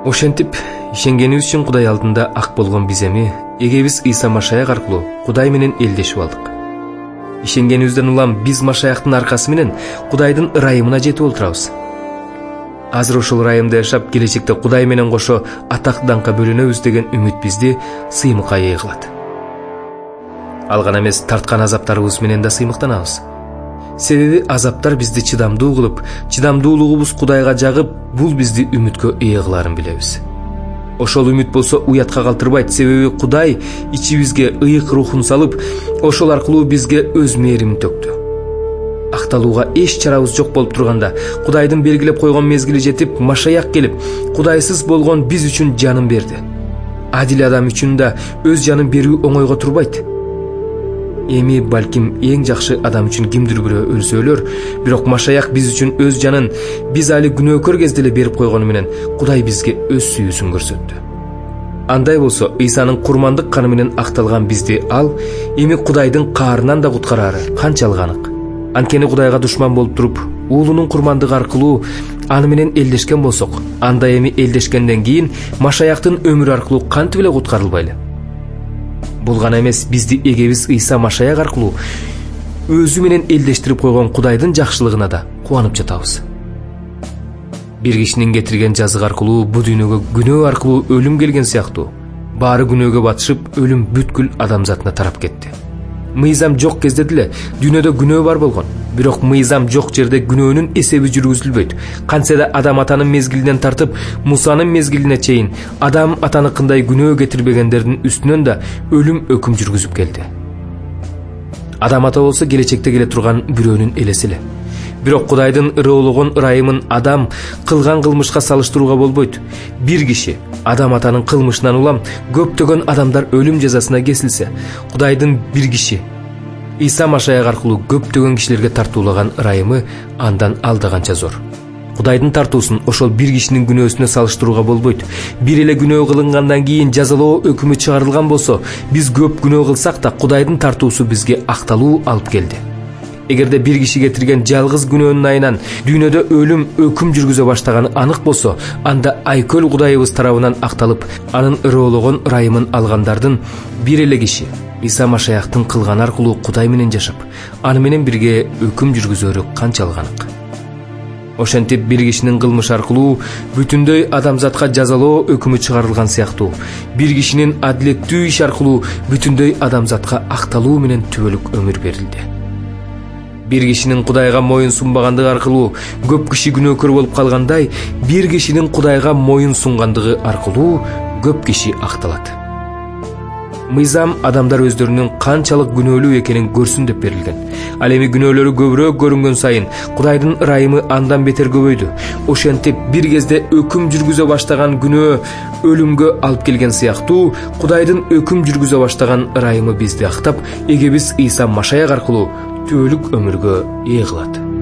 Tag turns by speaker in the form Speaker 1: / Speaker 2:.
Speaker 1: Ошентип ишенгенибиз үчүн Кудай алдында ак болгон биз эми эгебиз Иса Машаяк аркылуу Кудай менен элдешип алдык. Ишенгенибизден улам биз Машаяктын аркасы менен Кудайдын ырайымына жетип олтурабыз. Азыр ошол ырайымда жашап, келечекте Кудай менен кошо атак даңкка бөлөнөбүз деген үмүт бизди сыймыкка ээ кылат. Ал гана эмес, тарткан азаптарыбыз менен да сыймыктанабыз. Себеби азаптар бизди чыдамдуу кылып, чыдамдуулугубуз Кудайга жагып, бул бизди үмүткө ээ кыларын билебиз. Ошол үмүт болсо уятка калтырбайт, себеби Кудай ичибизге ыйык рухун салып, ошол аркылуу бизге өз мээримин төктү. Акталууга эч чарабыз жок болуп турганда, Кудайдын белгилеп койгон мезгили жетип, Машаяк келип, Кудайсыз болгон биз үчүн жанын берди. Адил адам үчүн да өз жанын берүү оңойго турбайт. Эми балким эң жакшы адам үчүн кимдир бирөө өлсө өлөр, бирок Машаяк биз үчүн өз жанын биз али күнөөкөр кезде эле берип койгону менен Кудай бизге өз сүйүүсүн көрсөттү. Андай болсо, Исанын курмандык каны менен акталган бизди ал эми Кудайдын каарынан да куткарары канчалык анык. Анткени Кудайга душман болуп туруп, уулунун курмандыгы аркылуу аны менен элдешкен болсок, анда эми элдешкенден кийин Машаяктын өмүрү аркылуу кантип эле куткарылбайлы? Бул гана эмес, бизди эгебиз Иса Машаяк аркылуу өзү менен элдештирип койгон Кудайдын жакшылыгына да кубанып жатабыз. Бир кишинин кетирген жазык аркылуу бу дүйнөгө күнөө аркылуу өлүм келген сыяктуу, баары күнөөгө батышып, өлүм бүткүл адамзатына тарап кетти. Мыйзам жок кезде деле дүйнөдө күнөө бар болгон, бирок мыйзам жок жерде күнөөнүн эсеби жүргүзүлбөйт. Кантсе да Адам атанын мезгилинен тартып, Мусанын мезгилине чейин Адам атаныкындай күнөө кетирбегендердин үстүнөн да өлүм өкүм жүргүзүп келди. Адам ата болсо келечекте келе турган бирөөнүн элеси эле. Бирок Кудайдын ырыологон ырайымын Адам кылган кылмышка салыштырууга болбойт. Бир киши Адам атанын кылмышынан улам көптөгөн адамдар өлүм жазасына кесилсе, Кудайдын бир киши Иса Машаяк аркылуу көптөгөн кишилерге тартуулаган ырайымы андан алдаганча зор. Кудайдын тартуусун ошол бир кишинин күнөөсүнө салыштырууга болбойт. Бир эле күнөө кылынгандан кийин жазалоо өкүмү чыгарылган болсо, биз көп күнөө кылсак да Кудайдын тартуусу бизге акталуу алып келди. Эгерде бир киши кетирген жалгыз күнөөнүн айынан дүйнөдө өлүм өкүм жүргүзө баштаганы анык болсо, анда айкөл Кудайыбыз тарабынан акталып, анын ырыологон ырайымын алгандардын бир эле киши Иса Машаяктын кылганы аркылуу Кудай менен жашап, аны менен бирге өкүм жүргүзөрү канчалык анык. Ошентип бир кишинин кылмышы аркылуу бүтүндөй адамзатка жазалоо өкүмү чыгарылган сыяктуу, бир кишинин адилеттүү иш аркылуу бүтүндөй адамзатка акталуу менен түбөлүк өмүр берилди. Бир кишинин Кудайга моюн сунбагандыгы аркылуу көп киши күнөөкөр болуп калгандай, бир кишинин Кудайга моюн сунгандыгы аркылуу көп киши акталат. Мыйзам адамдар өздөрүнүн канчалык күнөөлүү экенин көрсүн деп берилген. Ал эми күнөөлөрү көбүрөөк көрүнгөн сайын Кудайдын ырайымы андан бетер көбөйдү. Ошентип бир кезде өкүм жүргүзө баштаган күнөө өлүмгө алып келген сыяктуу, Кудайдын өкүм жүргүзө баштаган ырайымы бизди актап, эгебиз Иса Машаяк аркылуу түбөлүк өмүргө ээ кылат.